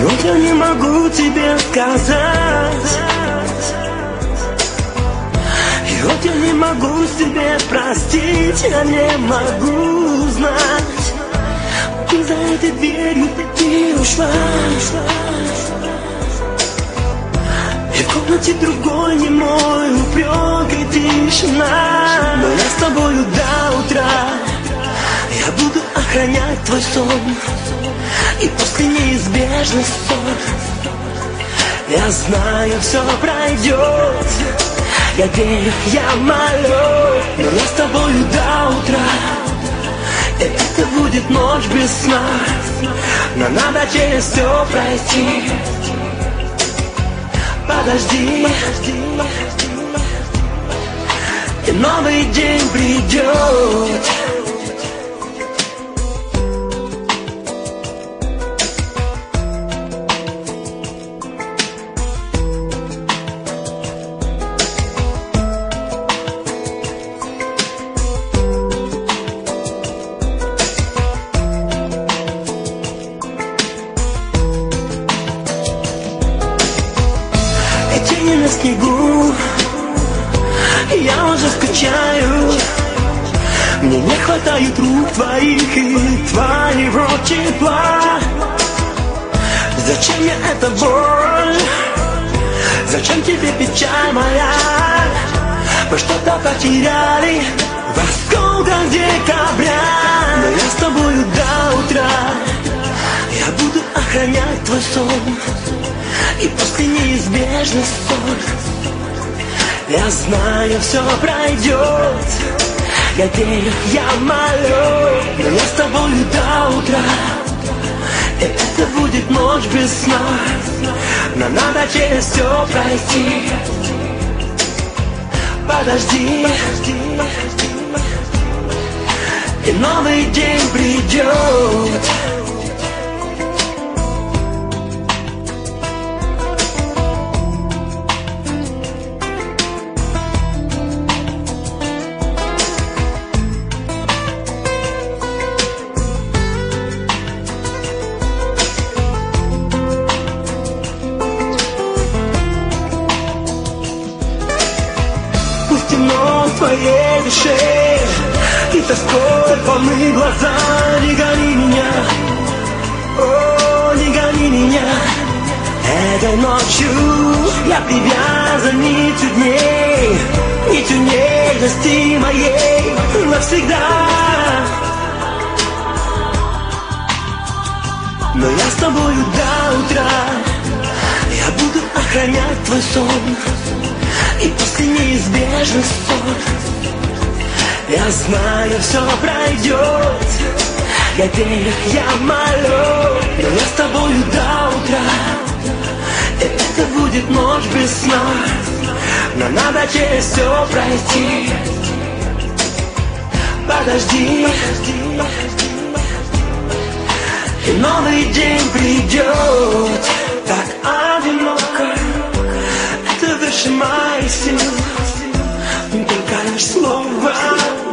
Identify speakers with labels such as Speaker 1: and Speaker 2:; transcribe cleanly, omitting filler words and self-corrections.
Speaker 1: вот я не могу тебе сказать, и вот я не могу себе простить, я не могу знать. Ты за этой дверью ты ушла, и в комнате другой не мой упрек и тишина. Но я с тобою до утра, я буду охранять твой сон, и после неизбежный ссор. Я знаю, все пройдет, я верю, я молю, но я с тобою до утра, и это будет ночь без сна. Но надо через все пройти. Подожди, и новый день придет. Тени на снегу, я уже скучаю. Мне не хватает рук твоих и твоего тепла. Зачем мне эта боль? Зачем тебе печаль моя? Мы что-то потеряли в осколках декабря. Но я с тобою до утра, я буду охранять твой сон, и после неизбежный ссор. Я знаю, все пройдет, я верю, я молю, но я с тобой до утра, и это будет ночь без сна. Но надо через все пройти. Подожди, и новый день придет. Темно в твоей душе, и тоской полны глаза. Не гони меня, о, не гони меня. Этой ночью я привязан нитью дней, нитью нежности моей навсегда. Но я с тобою до утра, я буду охранять твой сон, и после неизбежный ссор. Я знаю, все пройдет, я верю, я молю, но я с тобою до утра, и это будет ночь без сна. Но надо через все пройти. Подожди, и новый день придет. Так одиноко, это выше моих сил, только лишь слова.